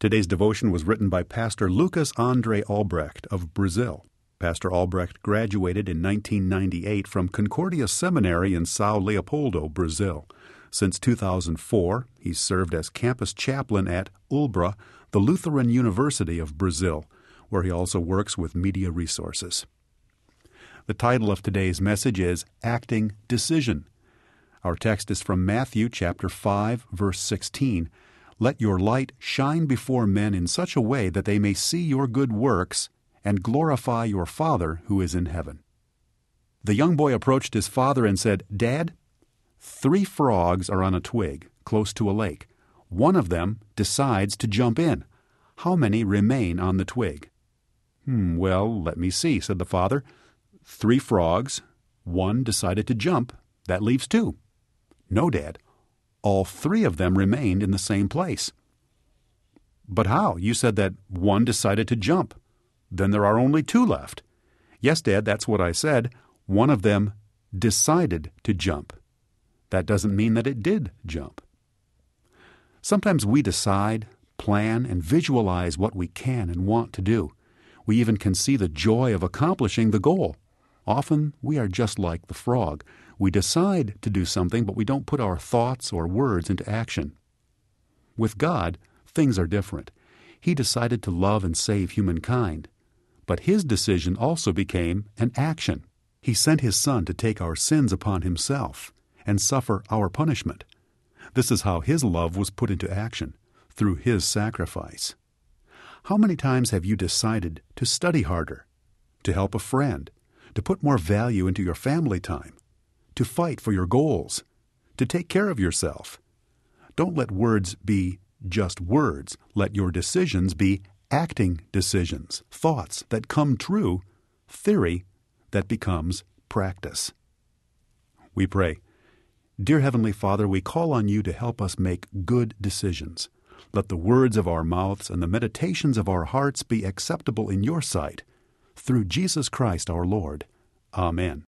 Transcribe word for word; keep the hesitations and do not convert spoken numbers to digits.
Today's devotion was written by Pastor Lucas Andre Albrecht of Brazil. Pastor Albrecht graduated in nineteen ninety-eight from Concordia Seminary in São Leopoldo, Brazil. Since two thousand four, he's served as campus chaplain at ULBRA, the Lutheran University of Brazil, where he also works with media resources. The title of today's message is Acting Decision. Our text is from Matthew chapter five, verse sixteen. Let your light shine before men in such a way that they may see your good works and glorify your Father who is in heaven. The young boy approached his father and said, "Dad, three frogs are on a twig close to a lake. One of them decides to jump in. How many remain on the twig?" Hmm, well, let me see, said the father. Three frogs, one decided to jump. That leaves two. No, Dad. All three of them remained in the same place. But how? You said that one decided to jump. Then there are only two left. Yes, Dad, that's what I said. One of them decided to jump. That doesn't mean that it did jump. Sometimes we decide, plan, and visualize what we can and want to do. We even can see the joy of accomplishing the goal. Often we are just like the frog. We decide to do something, but we don't put our thoughts or words into action. With God, things are different. He decided to love and save humankind. But His decision also became an action. He sent His Son to take our sins upon Himself and suffer our punishment. This is how His love was put into action, through His sacrifice. How many times have you decided to study harder, to help a friend, to put more value into your family time, to fight for your goals, to take care of yourself? Don't let words be just words. Let your decisions be acting decisions, thoughts that come true, theory that becomes practice. We pray. Dear Heavenly Father, we call on You to help us make good decisions. Let the words of our mouths and the meditations of our hearts be acceptable in Your sight. Through Jesus Christ our Lord. Amen.